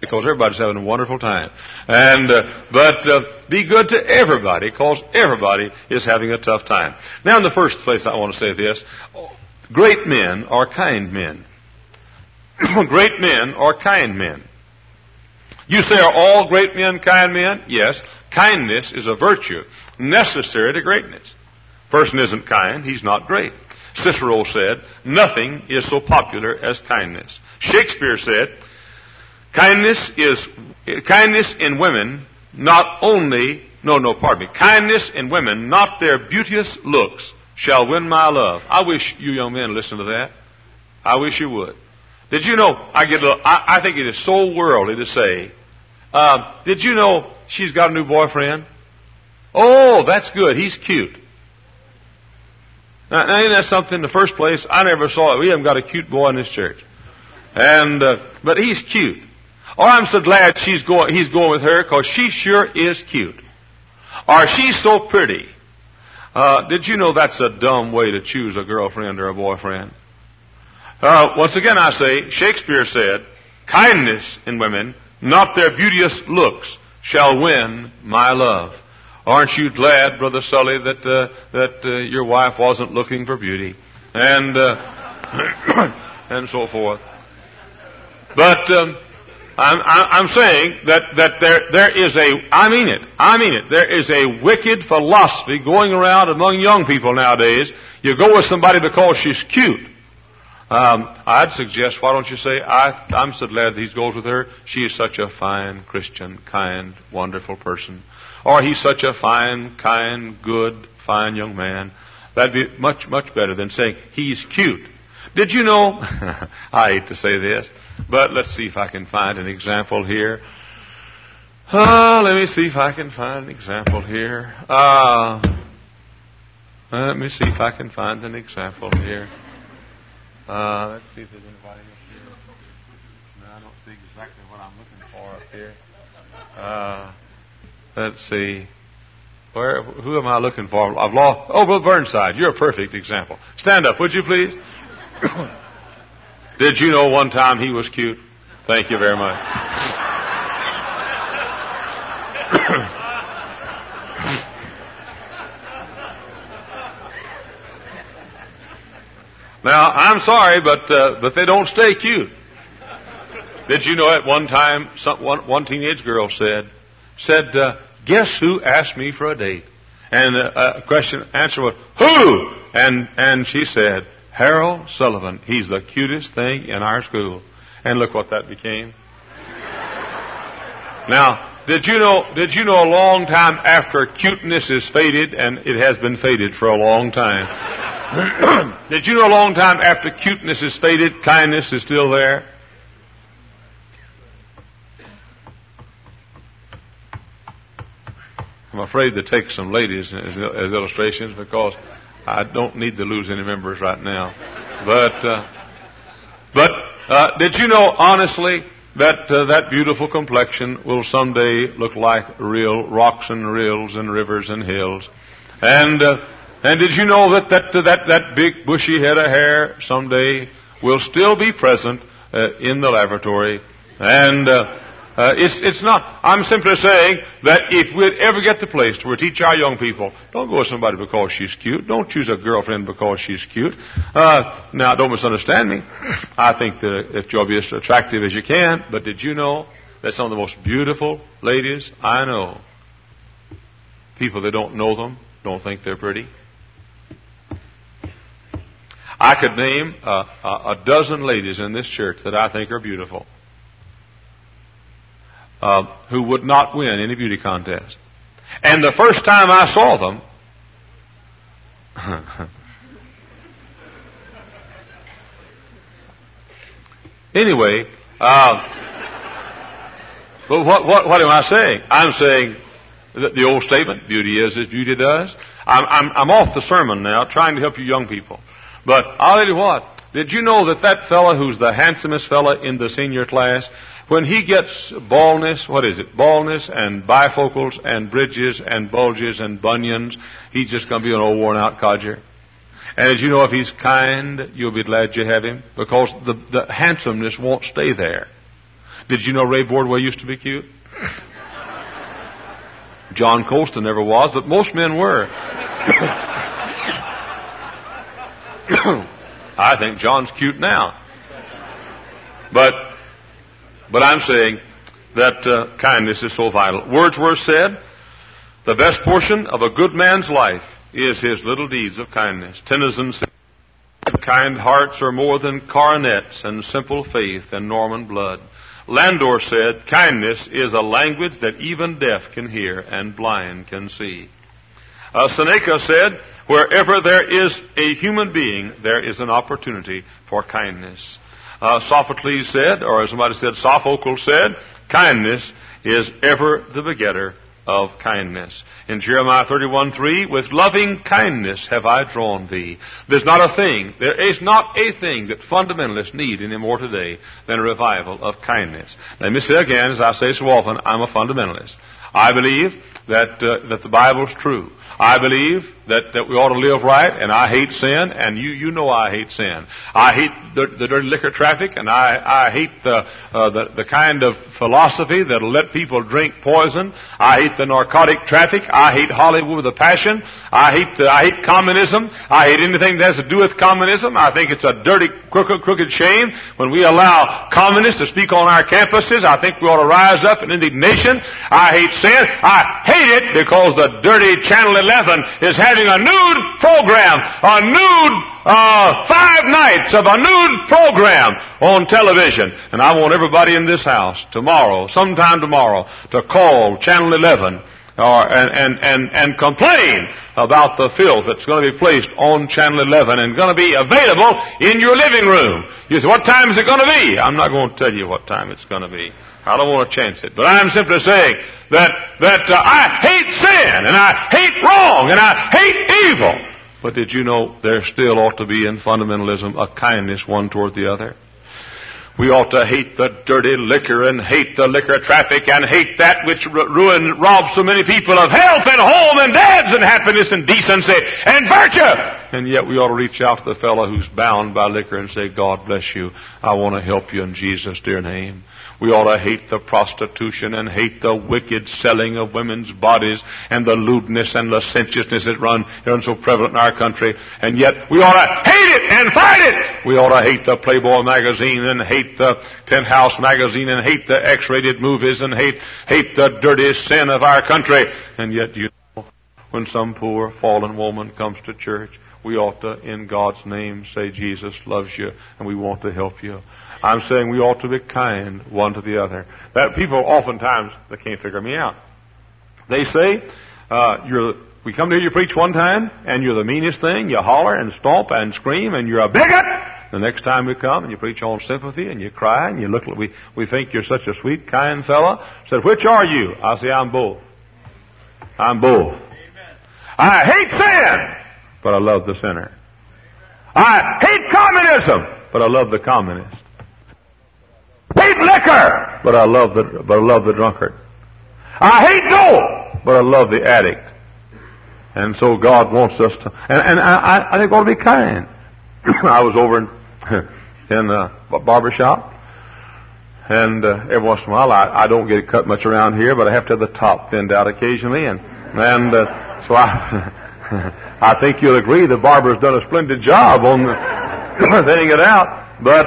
because everybody's having a wonderful time. But be good to everybody, because everybody is having a tough time. Now, in the first place, I want to say this. Great men are kind men. Great men are kind men. You say, are all great men kind men? Yes. Kindness is a virtue necessary to greatness. Person isn't kind, he's not great. Cicero said, nothing is so popular as kindness. Shakespeare said, kindness in women, kindness in women, not their beauteous looks, shall win my love. I wish you young men listen to that. I wish you would. Did you know, I think it is so worldly to say, did you know she's got a new boyfriend? Oh, that's good. He's cute. Now, ain't that something? In the first place, I never saw it. We haven't got a cute boy in this church. But he's cute. Oh, I'm so glad he's going with her, because she sure is cute. Or she's so pretty. Did you know that's a dumb way to choose a girlfriend or a boyfriend? Once again, I say, Shakespeare said, kindness in women, not their beauteous looks, shall win my love. Aren't you glad, Brother Sully, that your wife wasn't looking for beauty, and and so forth? But I'm saying that there is I mean it. There is a wicked philosophy going around among young people nowadays. You go with somebody because she's cute. I'd suggest, why don't you say, I'm so glad that he goes with her. She is such a fine, Christian, kind, wonderful person. Or he's such a fine, kind, good, fine young man. That'd be much, much better than saying he's cute. Did you know, I hate to say this, but let's see if I can find an example here. Let me see if I can find an example here. Let me see if I can find an example here. Let's see if there's anybody up here. No, I don't see exactly what I'm looking for up here. Let's see. Who am I looking for? I've lost. Oh, Bill Burnside. You're a perfect example. Stand up, would you please? Did you know one time he was cute? Thank you very much. Now, I'm sorry, but they don't stay cute. Did you know at one time one teenage girl said, guess who asked me for a date? And answer was, who? And she said, Harold Sullivan. He's the cutest thing in our school. And look what that became. Now, did you know a long time after cuteness is faded, and it has been faded for a long time. Did you know a long time after cuteness is faded, kindness is still there? I'm afraid to take some ladies as illustrations, because I don't need to lose any members right now. But did you know, honestly, that beautiful complexion will someday look like real rocks and rills and rivers and hills? And did you know that big bushy head of hair someday will still be present in the laboratory? And it's not. I'm simply saying that if we'd ever get to the place where we teach our young people, don't go with somebody because she's cute. Don't choose a girlfriend because she's cute. Now, don't misunderstand me. I think that you'll be as attractive as you can. But did you know that some of the most beautiful ladies I know, people that don't know them, don't think they're pretty? I could name a dozen ladies in this church that I think are beautiful, who would not win any beauty contest. And the first time I saw them, anyway, but what am I saying? I'm saying that the old statement, beauty is as beauty does. I'm off the sermon now, trying to help you young people. But I'll tell you what, did you know that fella who's the handsomest fella in the senior class, when he gets baldness, baldness and bifocals and bridges and bulges and bunions, he's just going to be an old worn-out codger. And as you know, if he's kind, you'll be glad you have him, because the handsomeness won't stay there. Did you know Ray Bordwell used to be cute? John Colston never was, but most men were. I think John's cute now. But I'm saying that kindness is so vital. Wordsworth said, the best portion of a good man's life is his little deeds of kindness. Tennyson said, kind hearts are more than coronets, and simple faith and Norman blood. Landor said, kindness is a language that even deaf can hear and blind can see. Seneca said, wherever there is a human being, there is an opportunity for kindness. Sophocles said, or as somebody said, Sophocles said, kindness is ever the begetter of kindness. In Jeremiah 31:3, with loving kindness have I drawn thee. There is not a thing that fundamentalists need any more today than a revival of kindness. Let me say again, as I say so often, I'm a fundamentalist. I believe that the Bible's true. I believe that we ought to live right, and I hate sin, and you know I hate sin. I hate the dirty liquor traffic, and I hate the kind of philosophy that'll let people drink poison. I hate the narcotic traffic. I hate Hollywood with a passion. I hate communism. I hate anything that has to do with communism. I think it's a dirty, crooked shame when we allow communists to speak on our campuses. I think we ought to rise up in indignation. I hate sin. I hate it because the dirty Channel 11 is having a nude program, 5 nights of a nude program on television. And I want everybody in this house sometime tomorrow, to call Channel 11 and complain about the filth that's going to be placed on Channel 11 and going to be available in your living room. You say, what time is it going to be? I'm not going to tell you what time it's going to be. I don't want to chance it. But I'm simply saying that I hate sin, and I hate wrong, and I hate evil. But did you know there still ought to be in fundamentalism a kindness one toward the other? We ought to hate the dirty liquor and hate the liquor traffic and hate that which robs so many people of health and home and dads and happiness and decency and virtue. And yet we ought to reach out to the fellow who's bound by liquor and say, God bless you. I want to help you in Jesus' dear name. We ought to hate the prostitution and hate the wicked selling of women's bodies and the lewdness and licentiousness that run so prevalent in our country. And yet we ought to hate it and fight it. We ought to hate the Playboy magazine and hate the Penthouse magazine and hate the X-rated movies and hate the dirty sin of our country. And yet, you know, when some poor fallen woman comes to church, we ought to, in God's name, say, Jesus loves you and we want to help you. I'm saying we ought to be kind one to the other. That people oftentimes, they can't figure me out. They say, we come to hear you preach one time, and you're the meanest thing. You holler and stomp and scream, and you're a bigot. The next time we come and you preach on sympathy, and you cry, and you look, we think you're such a sweet, kind fellow. Said, which are you? I say, I'm both. I'm both. Amen. I hate sin, but I love the sinner. I hate communism, but I love the communist. Hate liquor, but I love the drunkard. I hate dope, but I love the addict. And so God wants us to, and I think we ought to be kind. I was over in a barber shop, and every once in a while I don't get it cut much around here, but I have to have the top thinned out occasionally, and so I think you'll agree the barber's done a splendid job on thinning it out. But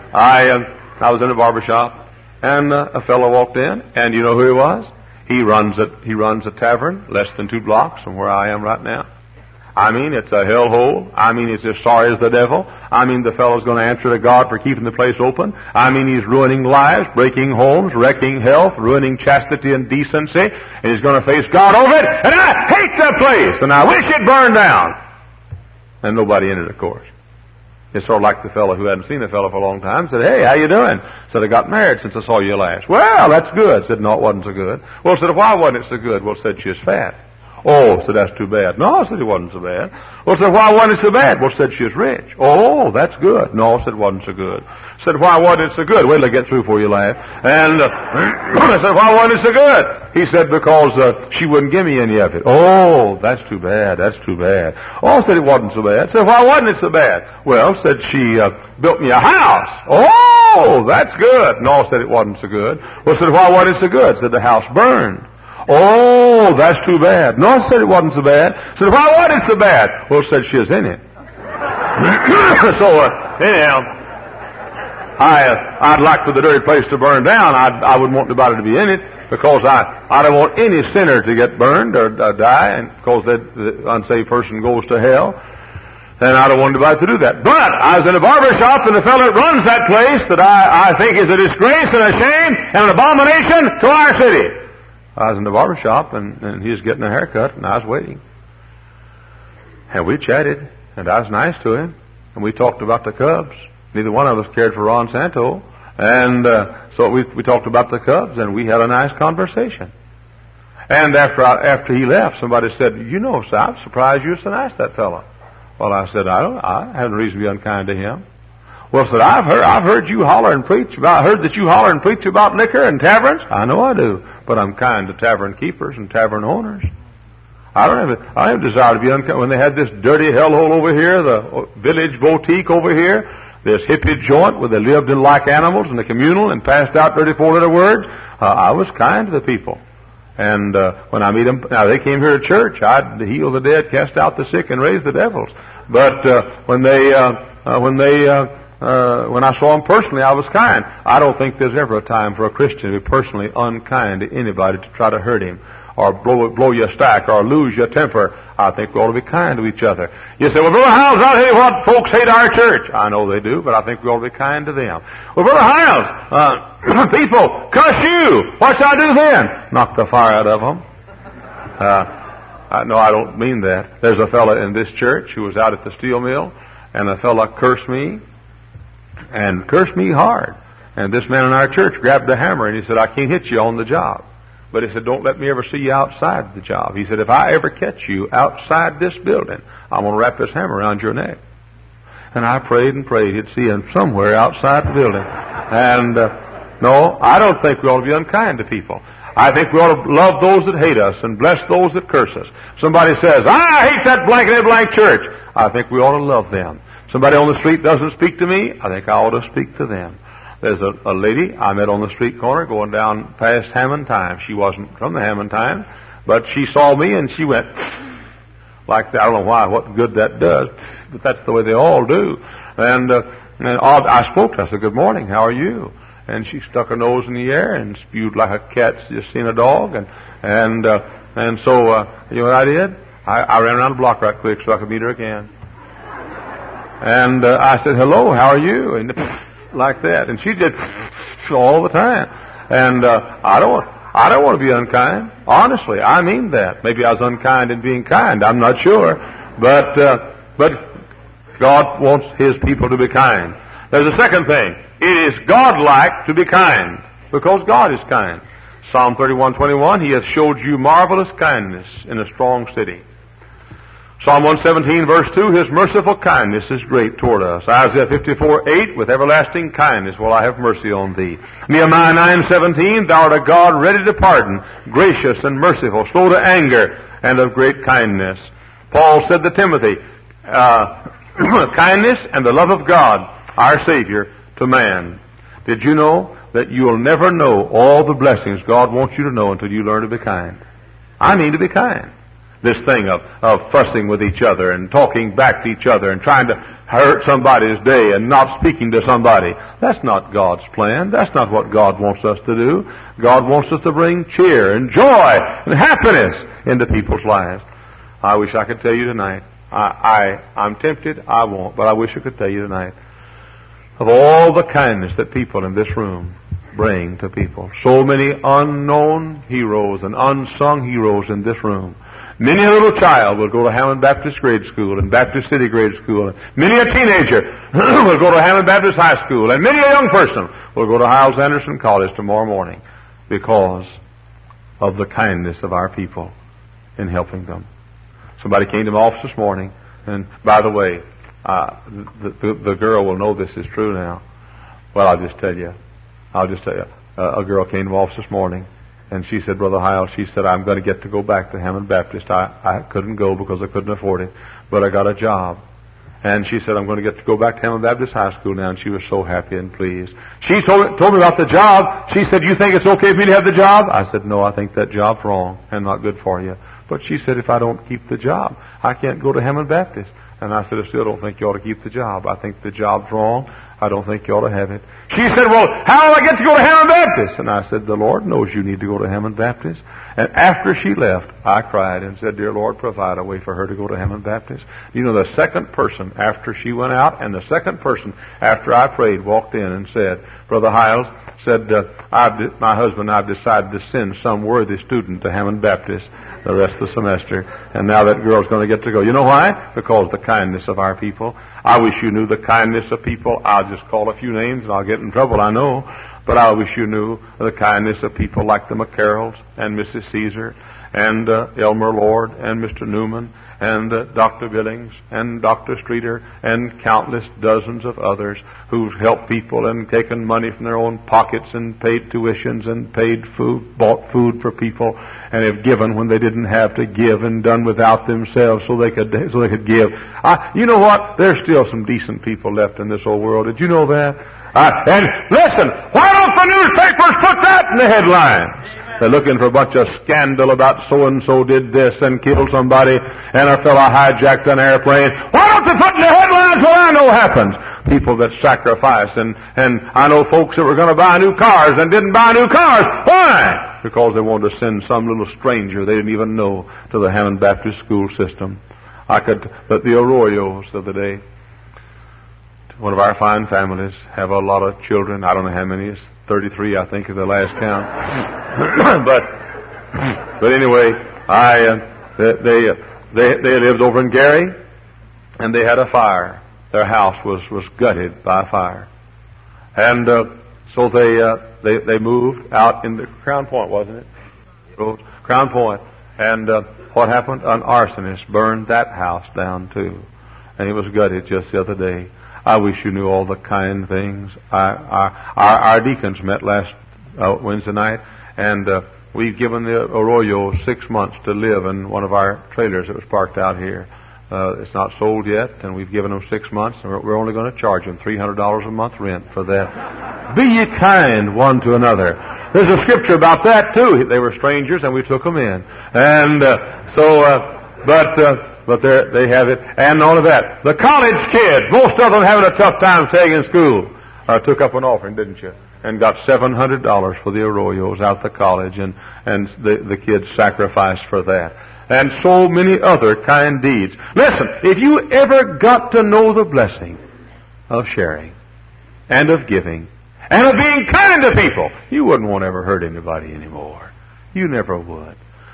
I was in a barber shop, and a fellow walked in, and you know who he was? He runs a tavern less than 2 blocks from where I am right now. I mean, it's a hellhole. I mean, it's as sorry as the devil. I mean, the fellow's going to answer to God for keeping the place open. I mean, he's ruining lives, breaking homes, wrecking health, ruining chastity and decency, and he's going to face God over it. And I hate the place, and I wish it burned down. And nobody in it, of course. It's sort of like the fellow who hadn't seen the fellow for a long time. Said, hey, how you doing? Said, I got married since I saw you last. Well, that's good. Said, no, it wasn't so good. Well, said, why wasn't it so good? Well, said, she was fat. Oh, said, that's too bad. No, said, it wasn't so bad. Well, said, why wasn't it so bad? Well, said, she was rich. Oh, that's good. No, said, it wasn't so good. Said, why wasn't it so good? Wait till I get through before you laugh. And I said, why wasn't it so good? He said, because she wouldn't give me any of it. Oh, that's too bad. That's too bad. Oh, said, it wasn't so bad. Said, why wasn't it so bad? Well, said, she built me a house. Oh, Oh, that's good. No, said it wasn't so good. Well, said, why wasn't it so good? Said the house burned. Oh, that's too bad. No, I said it wasn't so bad. Said, why wasn't it so bad? Well, said she's in it. Anyhow, I'd like for the dirty place to burn down. I wouldn't want anybody to be in it, because I don't want any sinner to get burned or die, and because the unsaved person goes to hell. And I don't want anybody to do that. But I was in a barber shop, and the fellow that runs that place that I think is a disgrace and a shame and an abomination to our city. I was in the barber shop, and he was getting a haircut, and I was waiting. And we chatted, and I was nice to him, and we talked about the Cubs. Neither one of us cared for Ron Santo. And so we talked about the Cubs, and we had a nice conversation. And after he left, somebody said, you know, sir, I'm surprised you're so nice to that fellow. Well, I said, I have no reason to be unkind to him. Well, said, I've heard you holler and preach about, heard that you holler and preach about liquor and taverns. I know I do, but I'm kind to tavern keepers and tavern owners. I don't have a desire to be unkind. When they had this dirty hellhole over here, the village boutique over here, this hippie joint where they lived in like animals in the communal and passed out 34-letter words, I was kind to the people. And when I meet them, now they came here to church. I'd heal the dead, cast out the sick, and raise the devils. But when I saw them personally, I was kind. I don't think there's ever a time for a Christian to be personally unkind to anybody, to try to hurt him or blow your stack or lose your temper. I think we ought to be kind to each other. You say, well, Brother Hiles, I'll tell you what, folks hate our church. I know they do, but I think we ought to be kind to them. Well, Brother Hiles, people cuss you. What shall I do then? Knock the fire out of them. No, I don't mean that. There's a fella in this church who was out at the steel mill, and a fella cursed me, and cursed me hard. And this man in our church grabbed a hammer, and he said, I can't hit you on the job. But he said, don't let me ever see you outside the job. He said, if I ever catch you outside this building, I'm going to wrap this hammer around your neck. And I prayed and prayed he'd see him somewhere outside the building. And no, I don't think we ought to be unkind to people. I think we ought to love those that hate us and bless those that curse us. Somebody says, I hate that blank church. I think we ought to love them. Somebody on the street doesn't speak to me. I think I ought to speak to them. There's a lady I met on the street corner going down past Hammond Time. She wasn't from the Hammond Time, but she saw me and she went like that. I don't know why, what good that does, but that's the way they all do. And I spoke to her. I said, good morning, how are you? And she stuck her nose in the air and spewed like a cat's just seen a dog. And so you know what I did? I ran around the block right quick so I could meet her again. And I said, hello, how are you? And like that. And she did all the time. And I don't want to be unkind. Honestly, I mean that. Maybe I was unkind in being kind. I'm not sure. But God wants His people to be kind. There's a second thing. It is God-like to be kind, because God is kind. Psalm 31:21, He hath showed you marvelous kindness in a strong city. Psalm 117, verse 2, His merciful kindness is great toward us. Isaiah 54:8, with everlasting kindness will I have mercy on thee. Nehemiah 9:17, Thou art a God ready to pardon, gracious and merciful, slow to anger, and of great kindness. Paul said to Timothy, kindness and the love of God, our Savior, to man. Did you know that you'll never know all the blessings God wants you to know until you learn to be kind? I mean to be kind. This thing of fussing with each other and talking back to each other and trying to hurt somebody's day and not speaking to somebody. That's not God's plan. That's not what God wants us to do. God wants us to bring cheer and joy and happiness into people's lives. I wish I could tell you tonight. I'm tempted. I won't, but I wish I could tell you tonight of all the kindness that people in this room bring to people. So many unknown heroes and unsung heroes in this room. Many a little child will go to Hammond Baptist grade school and Baptist City grade school. Many a teenager will go to Hammond Baptist high school. And many a young person will go to Hiles Anderson College tomorrow morning because of the kindness of our people in helping them. Somebody came to my office this morning, and by the way, the girl will know this is true now. Well, I'll just tell you. A girl came to my office this morning, and she said, Brother Hiles, she said, I'm going to get to go back to Hammond Baptist. I couldn't go because I couldn't afford it, but I got a job. And she said, I'm going to get to go back to Hammond Baptist High School now, and she was so happy and pleased. She told me about the job. She said, you think it's okay for me to have the job? I said, no, I think that job's wrong and not good for you. But she said, if I don't keep the job, I can't go to Hammond Baptist. And I said, I still don't think you ought to keep the job. I think the job's wrong. I don't think you ought to have it. She said, well, how will I get to go to Hammond Baptist? And I said, the Lord knows you need to go to Hammond Baptist. And after she left, I cried and said, dear Lord, provide a way for her to go to Hammond Baptist. You know, the second person after she went out and the second person after I prayed walked in and said, Brother Hiles said, my husband and I have decided to send some worthy student to Hammond Baptist the rest of the semester. And now that girl's going to get to go. You know why? Because the kindness of our people. I wish you knew the kindness of people. I'll just call a few names and I'll get in trouble, I know. But I wish you knew the kindness of people like the McCarrolls and Mrs. Caesar and Elmer Lord and Mr. Newman and Dr. Billings and Dr. Streeter and countless dozens of others who've helped people and taken money from their own pockets and paid tuitions and paid food, bought food for people, and have given when they didn't have to give and done without themselves so they could give. You know what? There's still some decent people left in this old world. Did you know that? And listen, why don't the newspapers put that in the headlines? They're looking for a bunch of scandal about so-and-so did this and killed somebody and a fellow hijacked an airplane. Why don't they put in the headlines what I know happens? People that sacrifice, and I know folks that were going to buy new cars and didn't buy new cars. Why? Because they wanted to send some little stranger they didn't even know to the Hammond Baptist school system. But the Arroyos of the day, one of our fine families, have a lot of children. I don't know how many. It's 33, I think, is the last count. but anyway, they lived over in Gary, and they had a fire. Their house was gutted by a fire, and so they moved out in the Crown Point, wasn't it? Crown Point, and what happened? An arsonist burned that house down too, and it was gutted just the other day. I wish you knew all the kind things. Our deacons met last Wednesday night, and we've given the Arroyo 6 months to live in one of our trailers that was parked out here. It's not sold yet, and we've given them 6 months, and we're only going to charge them $300 a month rent for that. Be ye kind one to another. There's a scripture about that too. They were strangers, and we took them in, and But they have it, and all of that. The college kids, most of them having a tough time staying in school, took up an offering, didn't you? And got $700 for the Arroyos out the college, and the kids sacrificed for that. And so many other kind deeds. Listen, if you ever got to know the blessing of sharing, and of giving, and of being kind to people, you wouldn't want to ever hurt anybody anymore. You never would.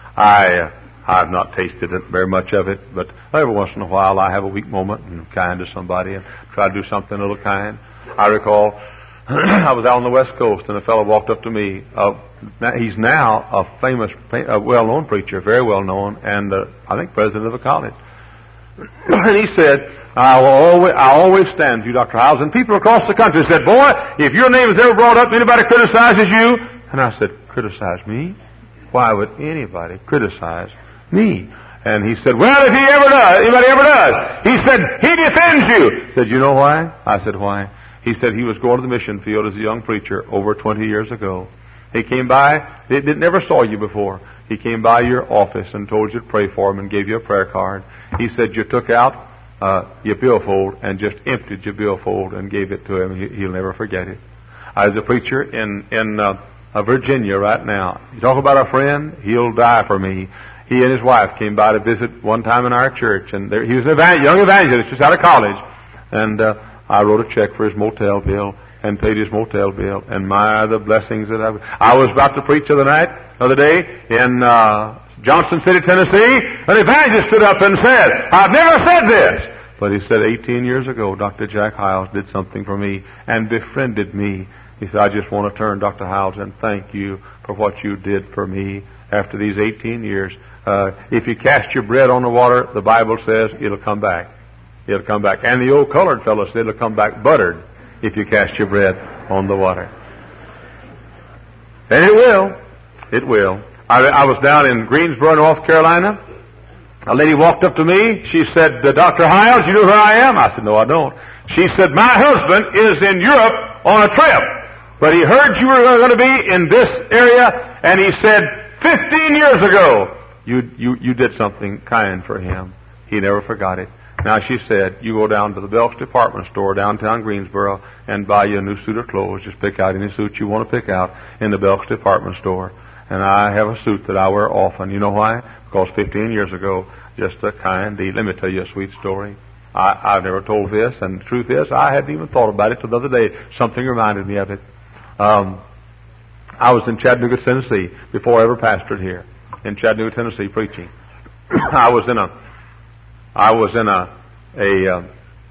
I've not tasted it, very much of it, but every once in a while I have a weak moment and I'm kind to somebody and try to do something a little kind. I recall I was out on the West Coast and a fellow walked up to me. He's now a famous, well-known preacher, very well-known, and I think president of a college. And he said, I always stand with you, Dr. Hiles. And people across the country said, boy, if your name is ever brought up, anybody criticizes you. And I said, criticize me? Why would anybody criticize me? And he said, well, if anybody ever does. He said, he defends you. I said, you know why? I said, why? He said he was going to the mission field as a young preacher over 20 years ago. He came by, never saw you before. He came by your office and told you to pray for him and gave you a prayer card. He said you took out your billfold and just emptied your billfold and gave it to him. He'll never forget it. I was a preacher in Virginia right now. You talk about a friend, he'll die for me. He and his wife came by to visit one time in our church, and he was a young evangelist just out of college. And I wrote a check for his motel bill and paid his motel bill. And the blessings that I was about to preach the other day in Johnson City, Tennessee. An evangelist stood up and said, I've never said this. But he said, 18 years ago, Dr. Jack Hiles did something for me and befriended me. He said, I just want to turn, Dr. Hiles, and thank you for what you did for me after these 18 years. If you cast your bread on the water, the Bible says it'll come back. It'll come back. And the old colored fellow said it'll come back buttered if you cast your bread on the water. And it will. It will. I was down in Greensboro, North Carolina, A lady walked up to me. She said, Dr. Hiles, you know who I am? I said, no, I don't. She said, my husband is in Europe on a trip, but he heard you were going to be in this area, and he said, 15 years ago, you did something kind for him. He never forgot it. Now, she said, you go down to the Belk's department store downtown Greensboro and buy you a new suit of clothes. Just pick out any suit you want to pick out in the Belk's department store. And I have a suit that I wear often. You know why? Because 15 years ago, just a kind deed. Let me tell you a sweet story. I've never told this, and the truth is, I hadn't even thought about it till the other day. Something reminded me of it. I was in Chattanooga, Tennessee, before I ever pastored here. In Chattanooga, Tennessee, preaching. I was in a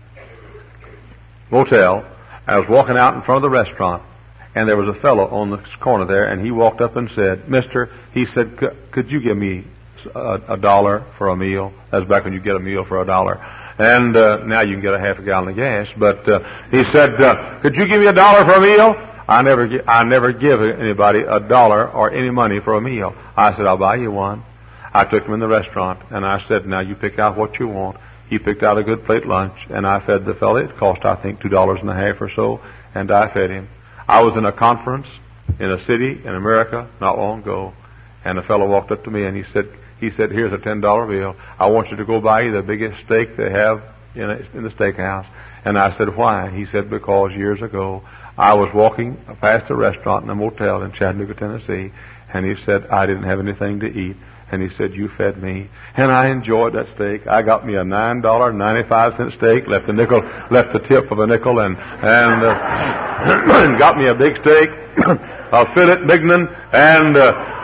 motel. I was walking out in front of the restaurant, and there was a fellow on the corner there, and he walked up and said, Mister, he said, could you give me $1 for a meal? That's back when you get a meal for $1. And now you can get a half a gallon of gas. But he said, could you give me $1 for a meal? I never give anybody $1 or any money for a meal. I said, I'll buy you one. I took him in the restaurant, and I said, now you pick out what you want. He picked out a good plate lunch, and I fed the fellow. It cost, I think, $2.50 or so, and I fed him. I was in a conference in a city in America not long ago, and a fellow walked up to me, and he said, here's a $10 bill. I want you to go buy you the biggest steak they have in the steakhouse. And I said, why? He said, because years ago, I was walking past a restaurant in a motel in Chattanooga, Tennessee, and he said, I didn't have anything to eat. And he said, you fed me. And I enjoyed that steak. I got me a $9.95 steak, left the tip of a nickel, and got me a big steak, a fillet mignon, and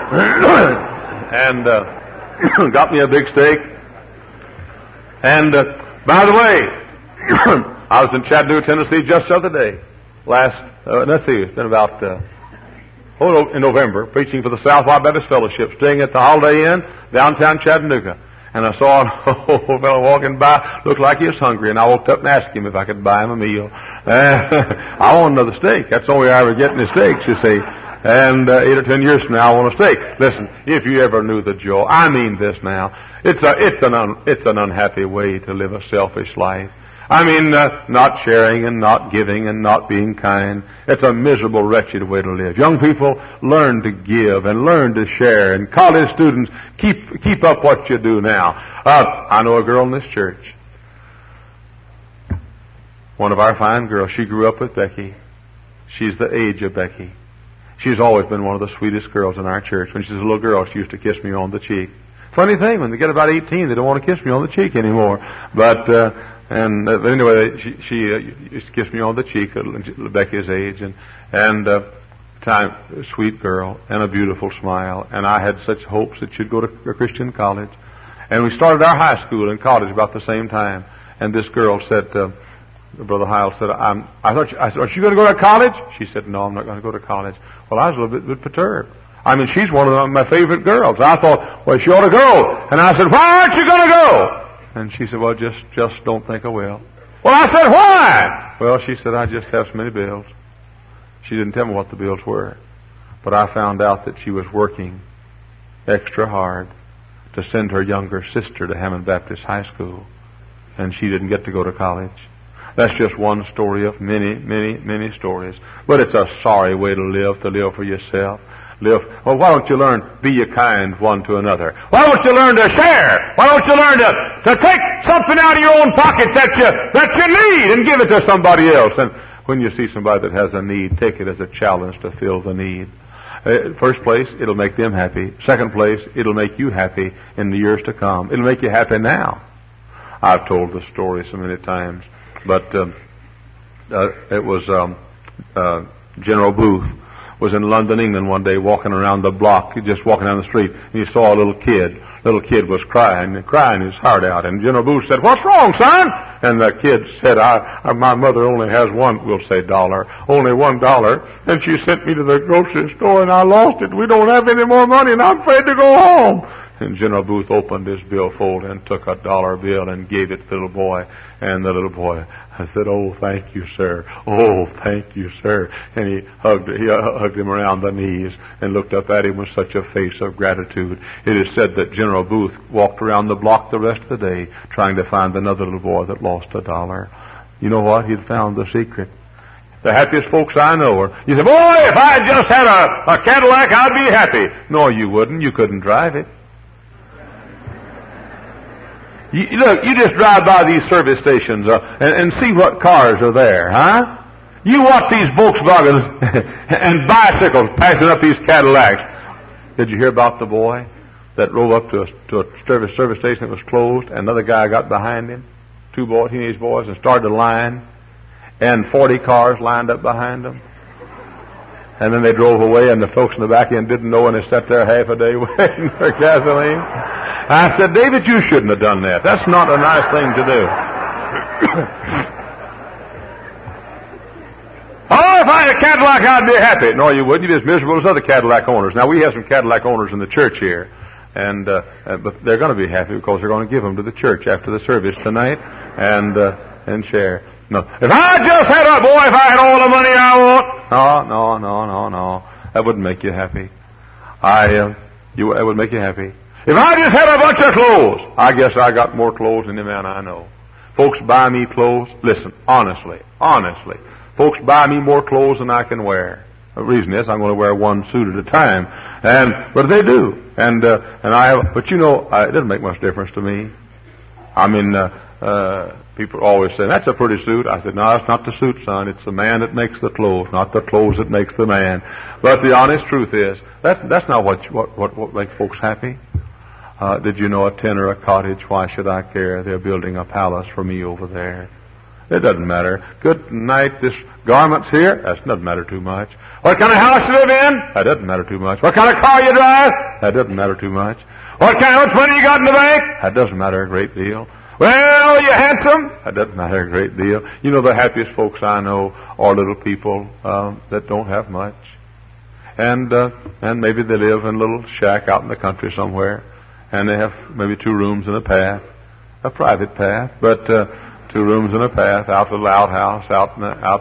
got me a big steak. And by the way, I was in Chattanooga, Tennessee just the other day. It's been about in November, preaching for the Southwide Baptist Fellowship, staying at the Holiday Inn downtown Chattanooga. And I saw an old fellow walking by, looked like he was hungry, and I walked up and asked him if I could buy him a meal. I want another steak. That's the only way I ever get any steaks, you see. And 8 or 10 years from now, I want a steak. Listen, if you ever knew the joy, I mean this now, it's an unhappy way to live a selfish life. I mean, not sharing and not giving and not being kind. It's a miserable, wretched way to live. Young people, learn to give and learn to share. And college students, keep up what you do now. I know a girl in this church. One of our fine girls. She grew up with Becky. She's the age of Becky. She's always been one of the sweetest girls in our church. When she was a little girl, she used to kiss me on the cheek. Funny thing, when they get about 18, they don't want to kiss me on the cheek anymore. But anyway, she used to kiss me on the cheek at Becky's age, and sweet girl, and a beautiful smile. And I had such hopes that she'd go to a Christian college. And we started our high school and college about the same time. And this girl said, Brother Hiles said, I said, are you going to go to college? She said, no, I'm not going to go to college. Well, I was a little bit perturbed. I mean, she's one of my favorite girls. I thought, well, she ought to go. And I said, why aren't you going to go? And she said, well, just don't think I will. Well, I said, why? Well, she said, I just have so many bills. She didn't tell me what the bills were. But I found out that she was working extra hard to send her younger sister to Hammond Baptist High School. And she didn't get to go to college. That's just one story of many, many, many stories. But it's a sorry way to live for yourself. Well, why don't you learn, be you kind one to another? Why don't you learn to share? Why don't you learn to take something out of your own pocket that you need and give it to somebody else? And when you see somebody that has a need, take it as a challenge to fill the need. First place, it'll make them happy. Second place, it'll make you happy in the years to come. It'll make you happy now. I've told the story so many times, but it was General Booth was in London, England one day, walking around the block, just walking down the street, and he saw a little kid. Little kid was crying his heart out. And General Booth said, what's wrong, son? And the kid said, my mother only has only $1. And she sent me to the grocery store and I lost it. We don't have any more money and I'm afraid to go home. And General Booth opened his billfold and took a dollar bill and gave it to the little boy. And the little boy said, "Oh, thank you, sir. Oh, thank you, sir." And he hugged him around the knees and looked up at him with such a face of gratitude. It is said that General Booth walked around the block the rest of the day trying to find another little boy that lost a dollar. You know what? He'd found the secret. The happiest folks I know are, you say, "Boy, if I just had a Cadillac, I'd be happy." No, you wouldn't. You couldn't drive it. Look, you just drive by these service stations and see what cars are there, huh? You watch these Volkswagens and bicycles passing up these Cadillacs. Did you hear about the boy that drove up to a service station that was closed, and another guy got behind him, teenage boys, and started a line, and 40 cars lined up behind them? And then they drove away, and the folks in the back end didn't know, and they sat there half a day waiting for gasoline. I said, "David, you shouldn't have done that. That's not a nice thing to do." "Oh, if I had a Cadillac, I'd be happy." No, you wouldn't. You'd be as miserable as other Cadillac owners. Now, we have some Cadillac owners in the church here, and but they're going to be happy because they're going to give them to the church after the service tonight and share. No, if I just had if I had all the money I want. No. That wouldn't make you happy. That would make you happy. If I just had a bunch of clothes. I guess I got more clothes than any man I know. Folks buy me clothes. Listen, honestly. Folks buy me more clothes than I can wear. The reason is I'm going to wear one suit at a time. But they do. But it doesn't make much difference to me. I mean, people always say, "That's a pretty suit." I said, "No, it's not the suit, son. It's the man that makes the clothes, not the clothes that makes the man." But the honest truth is, that's not what makes folks happy. Did you know a tent or a cottage? Why should I care? They're building a palace for me over there. It doesn't matter. Good night. This garment's here. That doesn't matter too much. What kind of house you live in? That doesn't matter too much. What kind of car you drive? That doesn't matter too much. How much money you got in the bank? That doesn't matter a great deal. Well, you handsome? That doesn't matter a great deal. You know, the happiest folks I know are little people that don't have much. And maybe they live in a little shack out in the country somewhere. And they have maybe 2 rooms and a path, a private path, but 2 rooms and a path out to the outhouse, out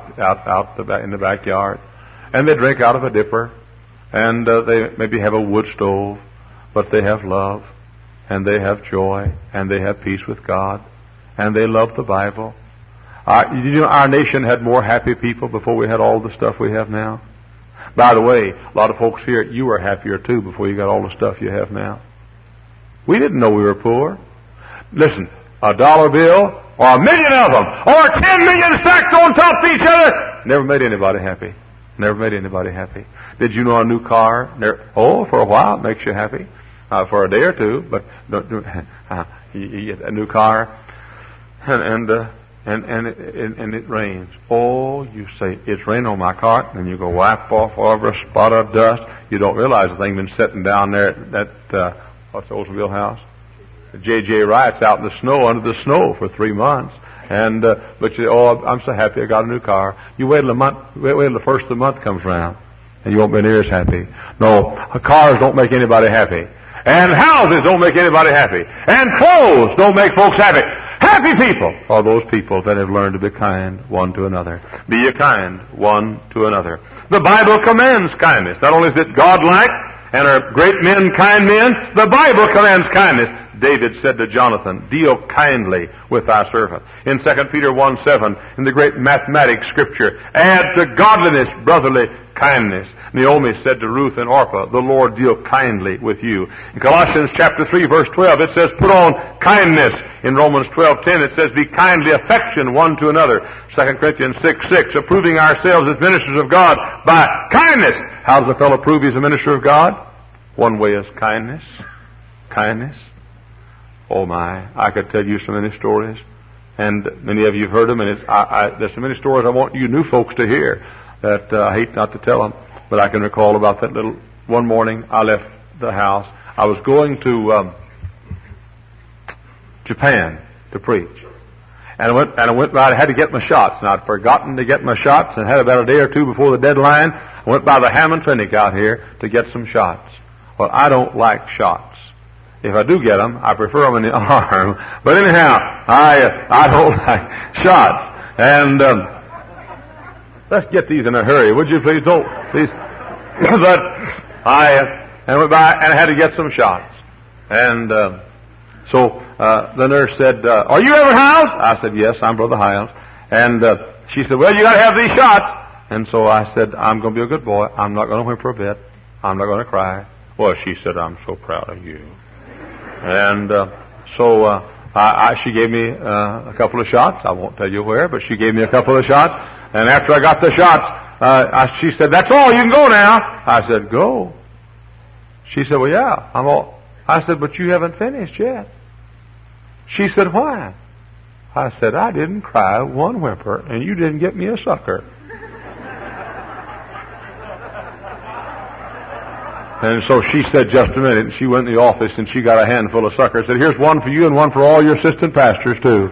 in the backyard. And they drink out of a dipper. And they maybe have a wood stove, but they have love. And they have joy, and they have peace with God, and they love the Bible. You know, our nation had more happy people before we had all the stuff we have now. By the way, a lot of folks here, you were happier too before you got all the stuff you have now. We didn't know we were poor. Listen, a dollar bill, or 1 million of them, or 10 million stacked on top of each other, never made anybody happy. Did you know a new car? For a while it makes you happy. For a day or two, but you get a new car, and it rains. Oh, you say, "It's raining on my car," and you go wipe off over a spot of dust. You don't realize the thing been sitting down there at what's the Oldsmobile house? J.J. Wright's out in the snow, under the snow for 3 months. But you, I'm so happy I got a new car. You wait till the first of the month comes around, and you won't be near as happy. No, cars don't make anybody happy. And houses don't make anybody happy. And clothes don't make folks happy. Happy people are those people that have learned to be kind one to another. Be ye kind one to another. The Bible commands kindness. Not only is it God-like and are great men kind men, the Bible commands kindness. David said to Jonathan, "Deal kindly with thy servant." In 2 Peter 1:7, in the great mathematics scripture, "Add to godliness brotherly kindness." Naomi said to Ruth and Orpah, "The Lord deal kindly with you." In Colossians chapter 3, verse 12, it says, "Put on kindness." In Romans 12:10, it says, "Be kindly affection one to another." 2 Corinthians 6:6, approving ourselves as ministers of God by kindness. How does a fellow prove he's a minister of God? One way is kindness. Kindness. Oh my, I could tell you so many stories, and many of you have heard them, and there's so many stories I want you new folks to hear that I hate not to tell them, but I can recall about that little, one morning I left the house. I was going to Japan to preach, and I went by, I had to get my shots, and I'd forgotten to get my shots, and had about a day or two before the deadline. I went by the Hammond Clinic out here to get some shots. Well, I don't like shots. If I do get them, I prefer them in the arm. But anyhow, I don't like shots. And let's get these in a hurry, would you please? Don't, please. But I went by and I had to get some shots. And so the nurse said, "Are you Reverend Hiles?" I said, "Yes, I'm Brother Hiles." And she said, "Well, you got to have these shots." And so I said, "I'm going to be a good boy. I'm not going to whimper a bit. I'm not going to cry." Well, she said, "I'm so proud of you." And so she gave me a couple of shots. I won't tell you where, but she gave me a couple of shots. And after I got the shots, she said, "That's all. You can go now." I said, "Go?" She said, "Well, yeah, I'm all." I said, "But you haven't finished yet." She said, "Why?" I said, "I didn't cry one whimper, and you didn't get me a sucker." And so she said, "Just a minute." And she went in the office and she got a handful of suckers. Said, "Here's one for you and one for all your assistant pastors too."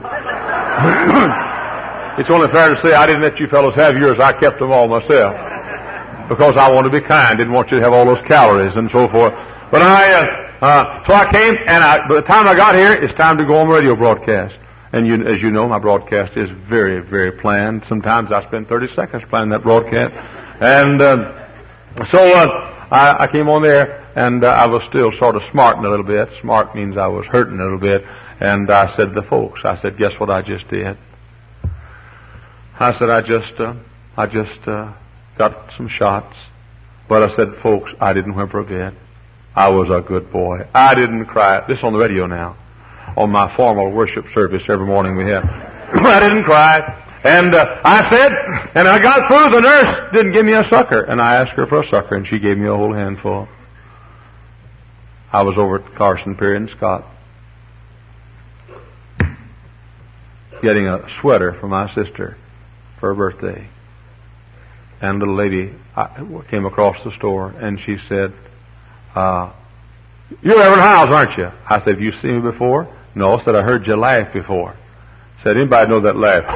It's only fair to say I didn't let you fellows have yours. I kept them all myself because I wanted to be kind. Didn't want you to have all those calories and so forth. But so I came, and by the time I got here, it's time to go on the radio broadcast. And as you know, my broadcast is very, very planned. Sometimes I spend 30 seconds planning that broadcast. And so I came on there, and I was still sort of smarting a little bit. Smart means I was hurting a little bit. And I said to the folks, I said, "Guess what I just did?" I said, I just got some shots. But I said, "Folks, I didn't whimper a bit. I was a good boy. I didn't cry." This on the radio now. On my formal worship service every morning we have. I didn't cry. And I said, and I got through, the nurse didn't give me a sucker. And I asked her for a sucker, and she gave me a whole handful. I was over at Carson, Perry, and Scott, getting a sweater for my sister for her birthday. And a little lady came across the store, and she said, "You're Reverend Hiles, aren't you?" I said, "Have you seen me before?" "No." Said, "I heard you laugh before." Said, "Anybody know that laugh?"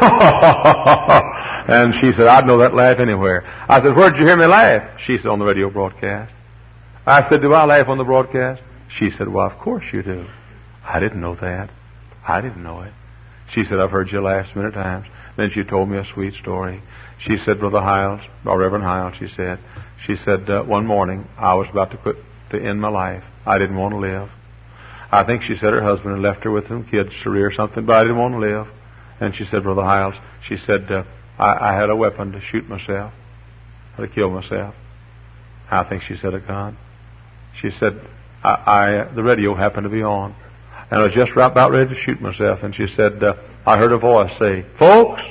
And she said, "I'd know that laugh anywhere." I said, "Where'd you hear me laugh?" She said, "On the radio broadcast." I said, "Do I laugh on the broadcast?" She said, "Well, of course you do." I didn't know that. I didn't know it. She said, "I've heard you laugh so many times." Then she told me a sweet story. She said, "Brother Hiles, or Reverend Hiles," she said, "One morning I was about to end my life. I didn't want to live. I think," she said, "her husband had left her with some kids to rear something, but I didn't want to live." And she said, "Brother Hiles," she said, I had a weapon to shoot myself, to kill myself. I think she said a gun. She said, the radio happened to be on, and I was just right about ready to shoot myself. And she said, I heard a voice say, "Folks,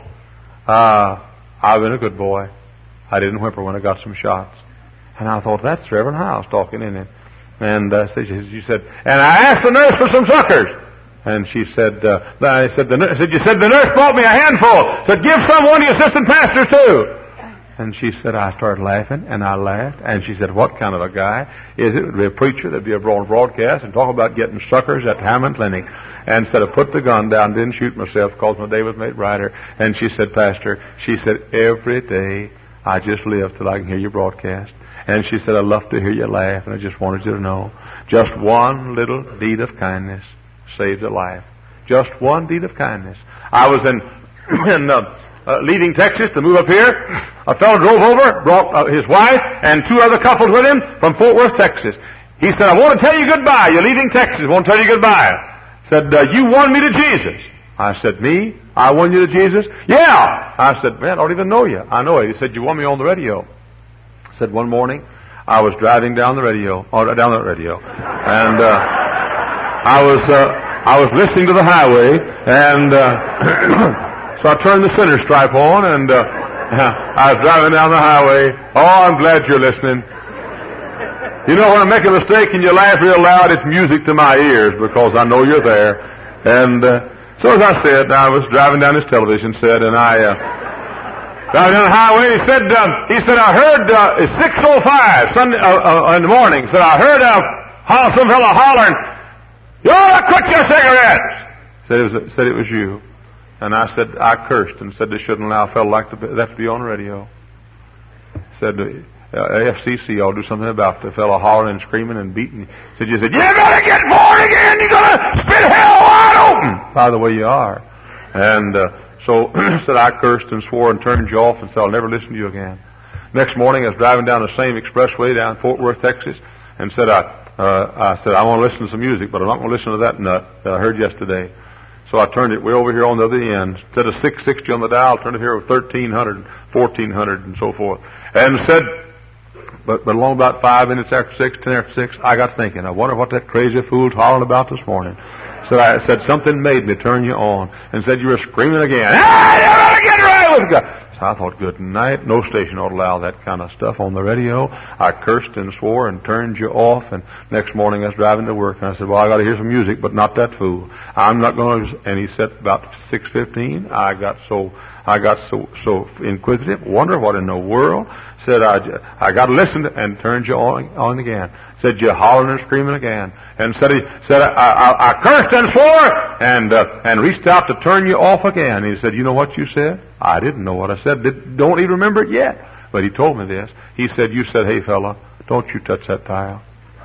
I've been a good boy. I didn't whimper when I got some shots." And I thought, that's Reverend Hiles talking, isn't it? And she said, "And I asked the nurse for some suckers." And she said, "You said the nurse brought me a handful. Said, give some one to your assistant pastors too." And she said, I started laughing, and I laughed. And she said, "What kind of a guy is it? It would be a preacher that'd be a broadcast and talk about getting suckers at Hammond Clinic." And said, I put the gun down, didn't shoot myself because my day was made brighter. And she said, "Pastor," she said, "every day I just live till I can hear your broadcast." And she said, "I love to hear you laugh, and I just wanted you to know, just one little deed of kindness saved a life. Just one deed of kindness." I was in leaving Texas to move up here. A fellow drove over, brought his wife and two other couples with him from Fort Worth, Texas. He said, "I want to tell you goodbye. You're leaving Texas. I want to tell you goodbye." Said, "You won me to Jesus." I said, "Me? I won you to Jesus?" "Yeah." I said, "Man, I don't even know you." "I know it." He said, "You won me on the radio." Said, one morning I was driving down the radio, and I was listening to the highway, and so I turned the center stripe on, and I was driving down the highway. Oh, I'm glad you're listening. You know, when I make a mistake and you laugh real loud, it's music to my ears because I know you're there. And so as I said, I was driving down his television set, and driving down the highway, he said, "I heard it's 6:05 Sunday in the morning." Said, "I heard some fellow hollering, 'You ought to quit your cigarettes.'" Said it was you. And I said, I cursed and said they shouldn't allow a fellow like that to be on the radio. Said, FCC ought to do something about the fellow hollering and screaming and beating. Said, you said, you're going to get born again. You're going to spit hell wide open. By the way, you are. And so said, I cursed and swore and turned you off and said, I'll never listen to you again. Next morning, I was driving down the same expressway down Fort Worth, Texas, and said, I said, I want to listen to some music, but I'm not going to listen to that nut that I heard yesterday. So I turned it way over here on the other end. Instead of 660 on the dial, I turned it here with 1300, 1400, and so forth. And said, but along about 5 minutes after 6, 10 after 6, I got thinking, I wonder what that crazy fool's hollering about this morning. So I said, something made me turn you on. And said, you were screaming again. Hey, you better get right with God. So I thought, good night. No station ought to allow that kind of stuff on the radio. I cursed and swore and turned you off. And next morning I was driving to work, and I said, well, I got to hear some music, but not that fool. I'm not going to. And he said, about 6:15, I got so inquisitive. Wonder what in the world. Said, I got to listen to, and turned you on again. Said, you're hollering and screaming again. And said, I cursed and swore and reached out to turn you off again. He said, you know what you said? I didn't know what I said. Don't even remember it yet. But he told me this. He said, you said, hey fella, don't you touch that tile.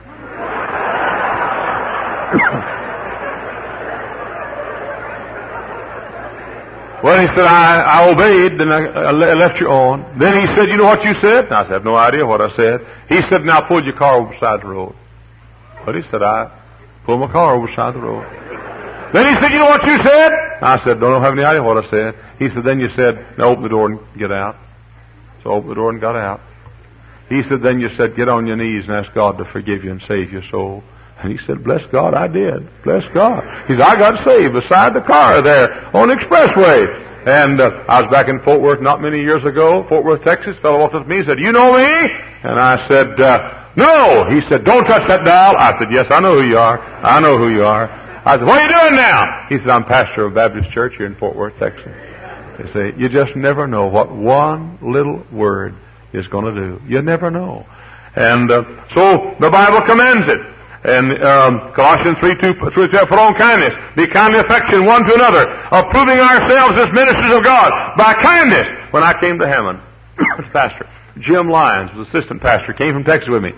Well, he said, I obeyed, and I left you on. Then he said, you know what you said? And I said, I have no idea what I said. He said, now pull your car over beside the road. But he said, I pulled my car over beside the road. Then he said, you know what you said? I said, don't have any idea what I said. He said, then you said, now open the door and get out. So I opened the door and got out. He said, then you said, get on your knees and ask God to forgive you and save your soul. And he said, bless God, I did. Bless God. He said, I got saved beside the car there on the expressway. And I was back in Fort Worth not many years ago, Fort Worth, Texas. A fellow walked up to me and said, you know me? And I said, no. He said, don't touch that dial. I said, yes, I know who you are. I know who you are. I said, what are you doing now? He said, I'm pastor of Baptist Church here in Fort Worth, Texas. They say, you just never know what one little word is going to do. You never know. And so the Bible commends it. And Colossians 3:2, put on kindness, be kindly affectionate one to another, approving ourselves as ministers of God by kindness. When I came to Hammond, pastor Jim Lyons was assistant pastor, came from Texas with me.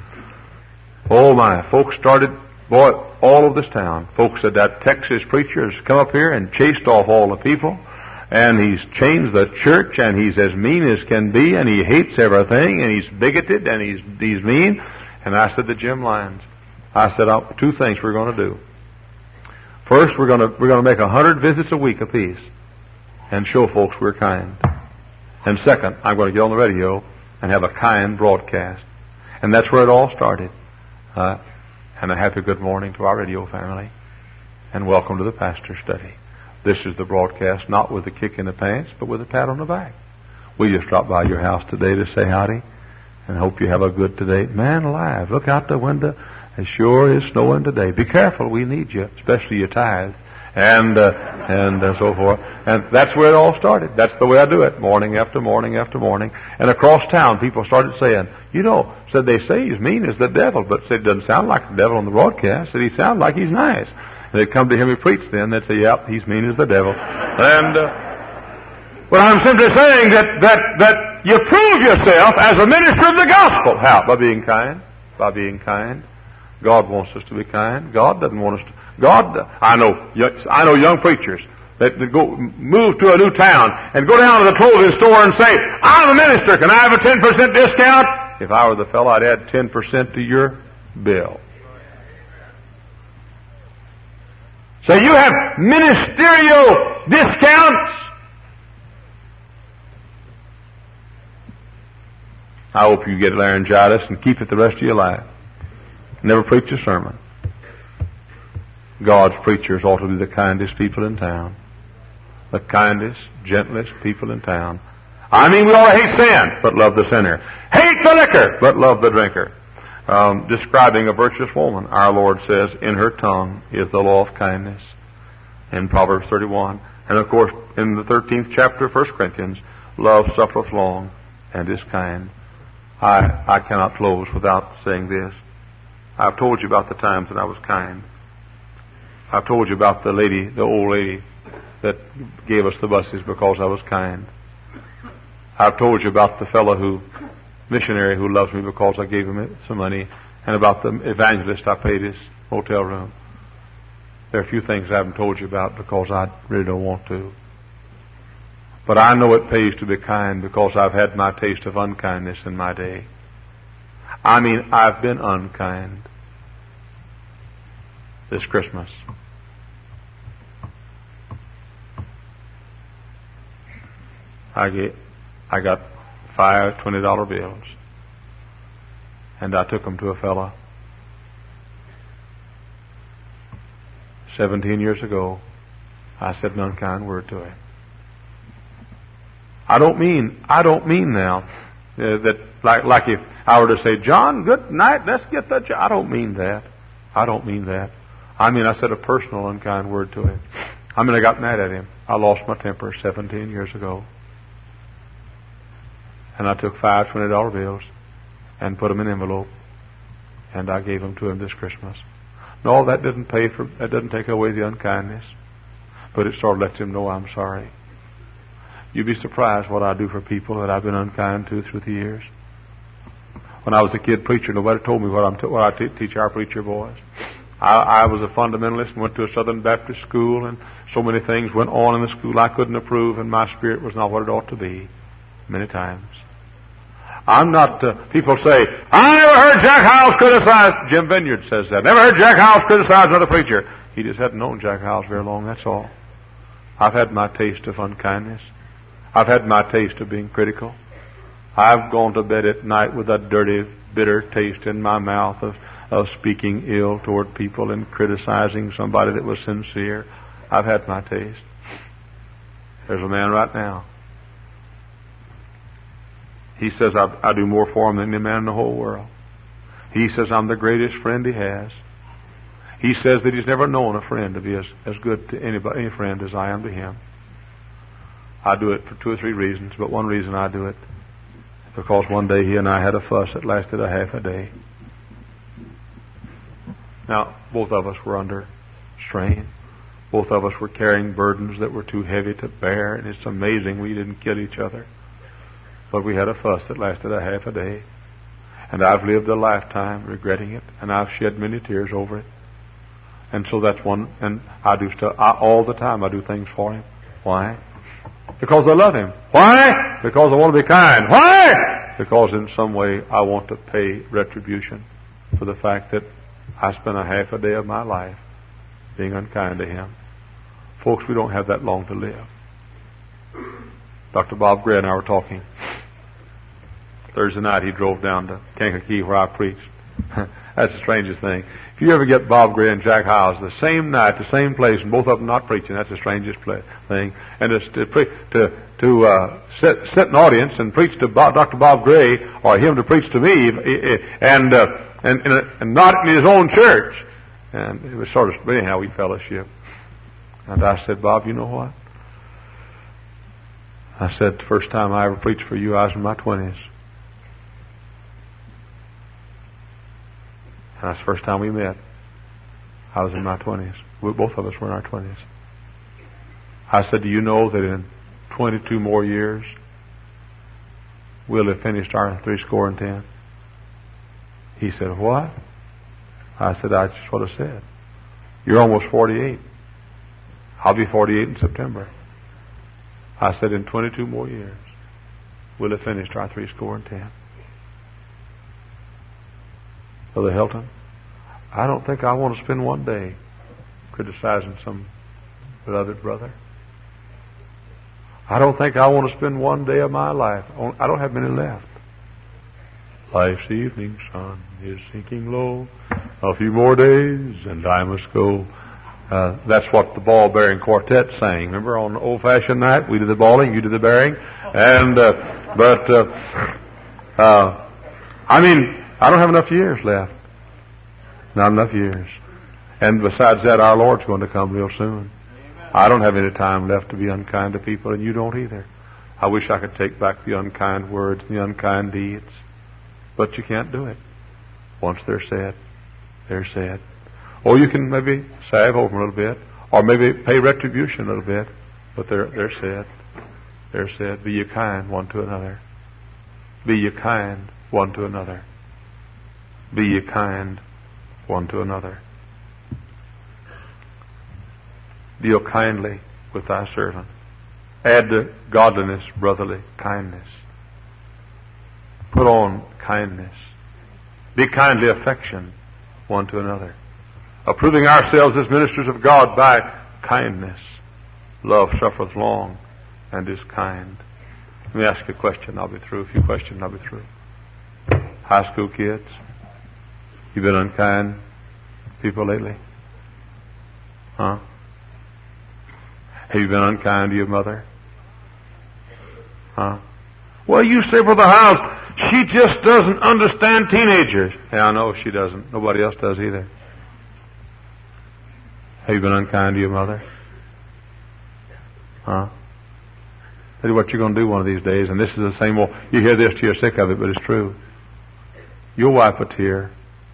Oh my, folks started, boy, all over this town. Folks said that Texas preacher has come up here and chased off all the people, and he's changed the church, and he's as mean as can be, and he hates everything, and he's bigoted, and he's mean. And I said to Jim Lyons, I said, two things we're going to do. First, we're going to make 100 visits a week apiece and show folks we're kind. And second, I'm going to get on the radio and have a kind broadcast. And that's where it all started. And a happy good morning to our radio family. And welcome to the Pastor Study. This is the broadcast, not with a kick in the pants, but with a pat on the back. We just dropped by your house today to say howdy and hope you have a good today. Man alive, look out the window. It sure is snowing today. Be careful, we need you, especially your tithes, and so forth. And that's where it all started. That's the way I do it, morning after morning after morning. And across town, people started saying, you know, said they say he's mean as the devil, but said it doesn't sound like the devil on the broadcast. Said he sounds like he's nice. And they'd come to hear me preach then. They'd say, yep, he's mean as the devil. And well, I'm simply saying that you prove yourself as a minister of the gospel. How? By being kind. By being kind. God wants us to be kind. God doesn't want us to. God, I know young preachers that go move to a new town and go down to the clothing store and say, I'm a minister, can I have a 10% discount? If I were the fellow, I'd add 10% to your bill. So you have ministerial discounts. I hope you get laryngitis and keep it the rest of your life. Never preach a sermon. God's preachers ought to be the kindest people in town. The kindest, gentlest people in town. I mean, we ought to hate sin, but love the sinner. Hate the liquor, but love the drinker. Describing a virtuous woman, our Lord says, in her tongue is the law of kindness. In Proverbs 31. And of course, in the 13th chapter of 1 Corinthians, love suffereth long and is kind. I cannot close without saying this. I've told you about the times that I was kind. I've told you about the old lady that gave us the buses because I was kind. I've told you about the fellow who missionary who loves me because I gave him some money, and about the evangelist I paid his hotel room. There are a few things I haven't told you about because I really don't want to. But I know it pays to be kind because I've had my taste of unkindness in my day. I mean, I've been unkind this Christmas. I got 5 $20 bills, and I took them to a fella 17 years ago. I said an unkind word to him. I don't mean now that like if I were to say, John, good night, let's get that job. I don't mean that. I mean I said a personal unkind word to him. I mean I got mad at him. I lost my temper 17 years ago. And I took 5 $20 bills and put them in an envelope, and I gave them to him this Christmas. No, that didn't take away the unkindness, but it sort of lets him know I'm sorry. You'd be surprised what I do for people that I've been unkind to through the years. When I was a kid preacher, nobody told me what I teach our preacher boys. I was a fundamentalist and went to a Southern Baptist school, and so many things went on in the school I couldn't approve, and my spirit was not what it ought to be many times. I'm not, people say, I never heard Jack Hyles criticize. Jim Vineyard says that. Never heard Jack Hyles criticize another preacher. He just hadn't known Jack Hyles very long, that's all. I've had my taste of unkindness. I've had my taste of being critical. I've gone to bed at night with a dirty, bitter taste in my mouth of speaking ill toward people and criticizing somebody that was sincere. I've had my taste. There's a man right now. He says I do more for him than any man in the whole world. He says I'm the greatest friend he has. He says that he's never known a friend to be as good to any friend as I am to him. I do it for 2 or 3 reasons, but one reason I do it because one day he and I had a fuss that lasted a half a day. Now, both of us were under strain. Both of us were carrying burdens that were too heavy to bear, and it's amazing we didn't kill each other. But we had a fuss that lasted a half a day. And I've lived a lifetime regretting it, and I've shed many tears over it. And so that's one, and I do stuff, all the time I do things for him. Why? Because I love him. Why? Because I want to be kind. Why? Because in some way I want to pay retribution for the fact that I spent a half a day of my life being unkind to him. Folks, we don't have that long to live. Dr. Bob Gray and I were talking. Thursday night he drove down to Kankakee where I preached. That's the strangest thing. If you ever get Bob Gray and Jack Hyles the same night, the same place, and both of them not preaching, that's the strangest thing. And to sit in an audience and preach to Dr. Bob Gray or him to preach to me, and not in his own church. And it was sort of anyhow we fellowship. And I said, Bob, you know what? I said, the first time I ever preached for you, I was in my 20s. And that's the first time we met. I was in my 20s. Both of us were in our 20s. I said, do you know that in 22 more years, we'll have finished our 70. He said, what? I said, that's just what I said. You're almost 48. I'll be 48 in September. I said, in 22 more years, we'll have finished our 70. Brother Hilton, I don't think I want to spend one day criticizing some beloved brother. I don't think I want to spend one day of my life. I don't have many left. Life's evening sun is sinking low. A few more days and I must go. That's what the ball-bearing quartet sang. Remember, on old-fashioned night, we did the balling, you did the bearing. And, I mean, I don't have enough years left. Not enough years. And besides that, our Lord's going to come real soon. I don't have any time left to be unkind to people, and you don't either. I wish I could take back the unkind words and the unkind deeds. But you can't do it. Once they're said, they're said. Or you can maybe salve over them a little bit, or maybe pay retribution a little bit, but they're said. They're said. Be ye kind one to another. Be ye kind one to another. Be ye kind one to another. Deal kindly with thy servant. Add to godliness brotherly kindness. Put on kindness. Be kindly affection one to another. Approving ourselves as ministers of God by kindness. Love suffereth long and is kind. Let me ask you a question. I'll be through. A few questions, I'll be through. High school kids, you been unkind to people lately? Huh? Have you been unkind to your mother? Huh? Well, you say, Brother House, she just doesn't understand teenagers. Yeah, I know she doesn't. Nobody else does either. Have you been unkind to your mother? Huh? Tell you what you're going to do one of these days, and this is the same old, you hear this till you're sick of it, but it's true. You'll wipe a tear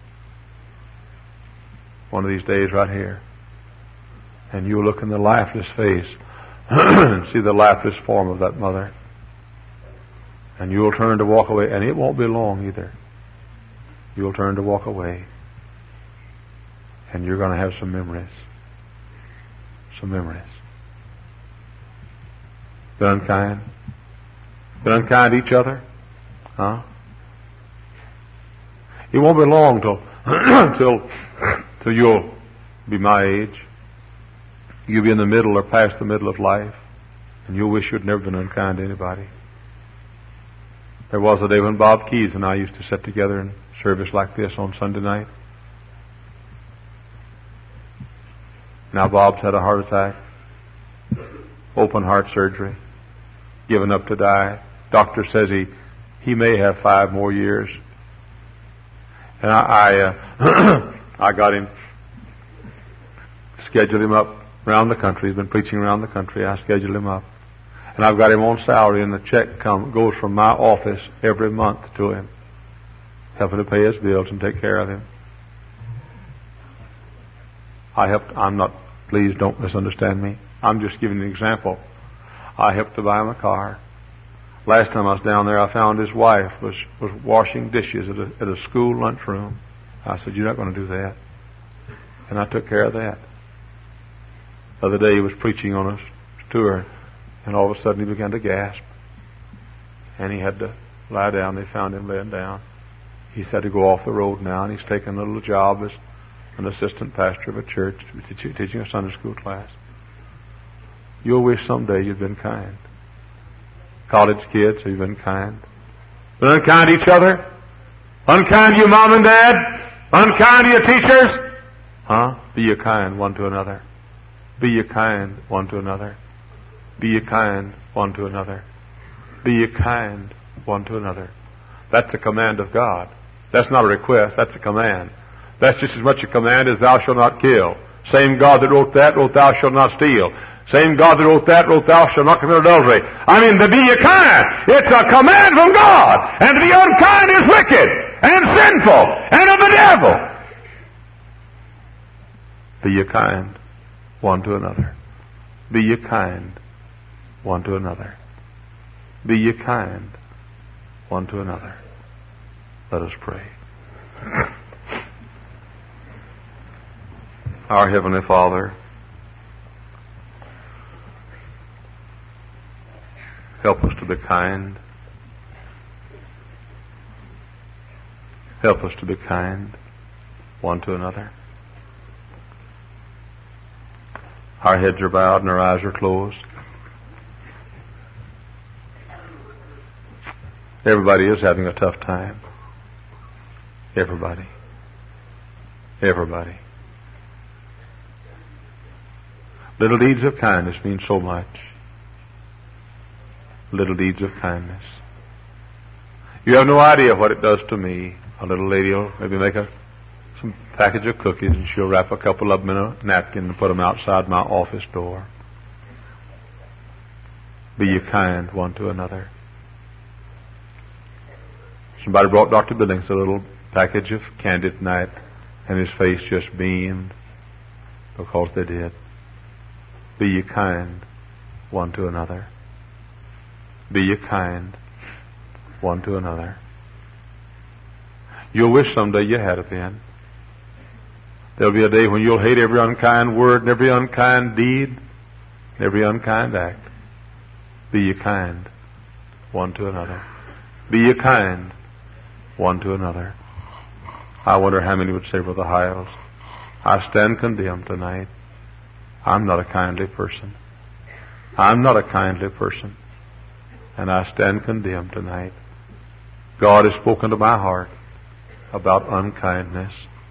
one of these days right here, and you'll look in the lifeless face and see the lifeless form of that mother, and you'll turn to walk away, and it won't be long either. You'll turn to walk away, and you're going to have some memories. Some memories. Been unkind? Been unkind to each other? Huh? It won't be long till you'll be my age. You'll be in the middle or past the middle of life, and you'll wish you'd never been unkind to anybody. There was a day when Bob Keys and I used to sit together in service like this on Sunday night. Now Bob's had a heart attack, open heart surgery, given up to die. Doctor says he may have 5 more years. And I got him, scheduled him up around the country. He's been preaching around the country. I scheduled him up. And I've got him on salary, and the check goes from my office every month to him, helping to pay his bills and take care of him. Please don't misunderstand me. I'm just giving an example. I helped to buy him a car. Last time I was down there, I found his wife was washing dishes at a school lunchroom. I said, "You're not going to do that." And I took care of that. The other day he was preaching on a tour, and all of a sudden he began to gasp. And he had to lie down. They found him laying down. He said to go off the road now, and he's taking a little job as an assistant pastor of a church, teaching a Sunday school class. You'll wish someday you'd been kind. College kids, have you been kind? Been unkind to each other? Unkind to your mom and dad? Unkind to your teachers? Huh? Be ye kind one to another. Be ye kind one to another. Be ye kind one to another. Be ye kind one to another. That's a command of God. That's not a request, that's a command. That's just as much a command as thou shalt not kill. Same God that wrote that wrote thou shalt not steal. Same God that wrote that wrote thou shalt not commit adultery. I mean, to be ye kind, it's a command from God. And to be unkind is wicked and sinful and of the devil. Be ye kind one to another. Be ye kind one to another. Be ye kind one to another. Let us pray. Our Heavenly Father, help us to be kind. Help us to be kind one to another. Our heads are bowed and our eyes are closed. Everybody is having a tough time. Everybody. Everybody. Little deeds of kindness mean so much. Little deeds of kindness. You have no idea what it does to me. A little lady will maybe make some package of cookies, and she'll wrap a couple of them in a napkin and put them outside my office door. Be ye kind one to another. Somebody brought Dr. Billings a little package of candy tonight, and his face just beamed because they did. Be ye kind one to another. Be ye kind one to another. You'll wish someday you had it then. There'll be a day when you'll hate every unkind word and every unkind deed and every unkind act. Be ye kind one to another. Be ye kind one to another. I wonder how many would say, Brother Hiles, I stand condemned tonight. I'm not a kindly person. I'm not a kindly person. And I stand condemned tonight. God has spoken to my heart about unkindness.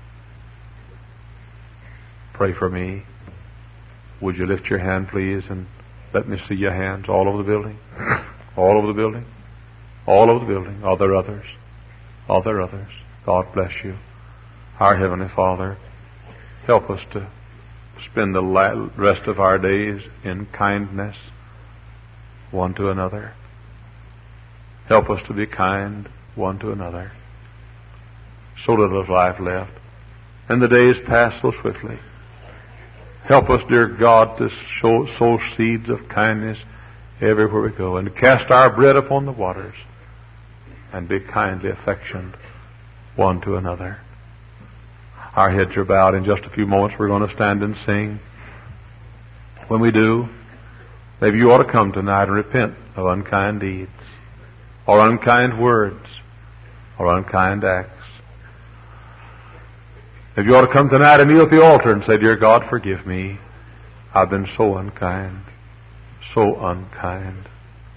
Pray for me. Would you lift your hand, please, and let me see your hands all over the building? All over the building? All over the building. Are there others? Are there others? God bless you. Our Heavenly Father, help us to spend the rest of our days in kindness one to another. Help us to be kind one to another. So little of life left, and the days pass so swiftly. Help us, dear God, to sow seeds of kindness everywhere we go, and cast our bread upon the waters, and be kindly affectioned one to another. Our heads are bowed. In just a few moments we're going to stand and sing. When we do, maybe you ought to come tonight and repent of unkind deeds, or unkind words, or unkind acts. If you ought to come tonight and kneel at the altar and say, Dear God, forgive me. I've been so unkind. So unkind.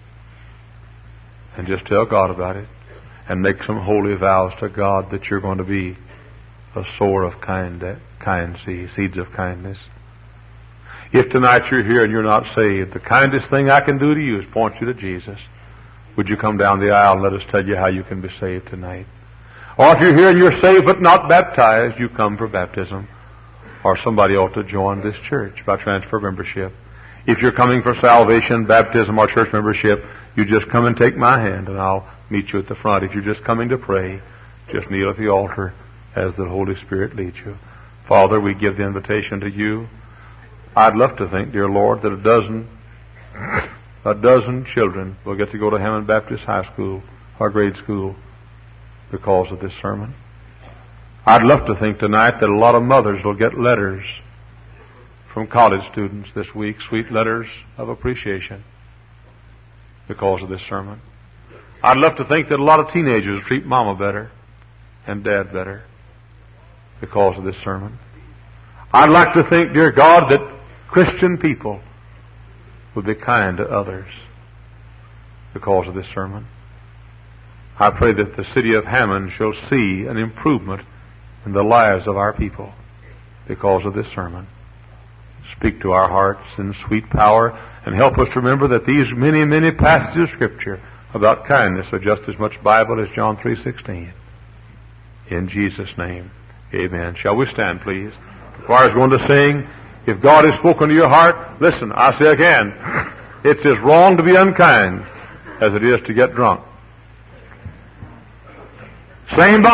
And just tell God about it. And make some holy vows to God that you're going to be a sower of kind seeds of kindness. If tonight you're here and you're not saved, the kindest thing I can do to you is point you to Jesus. Would you come down the aisle and let us tell you how you can be saved tonight? Or if you're here and you're saved but not baptized, you come for baptism. Or somebody ought to join this church by transfer membership. If you're coming for salvation, baptism, or church membership, you just come and take my hand and I'll meet you at the front. If you're just coming to pray, just kneel at the altar as the Holy Spirit leads you. Father, we give the invitation to you. I'd love to think, dear Lord, that a dozen children will get to go to Hammond Baptist High School or grade school because of this sermon. I'd love to think tonight that a lot of mothers will get letters from college students this week, sweet letters of appreciation because of this sermon. I'd love to think that a lot of teenagers will treat mama better and dad better because of this sermon. I'd like to think, dear God, that Christian people would be kind to others because of this sermon. I pray that the city of Hammond shall see an improvement in the lives of our people because of this sermon. Speak to our hearts in sweet power and help us remember that these many, many passages of Scripture about kindness are just as much Bible as John 3:16. In Jesus' name, amen. Shall we stand, please? The choir is going to sing. If God has spoken to your heart, listen, I say again, it's as wrong to be unkind as it is to get drunk. Same Bible.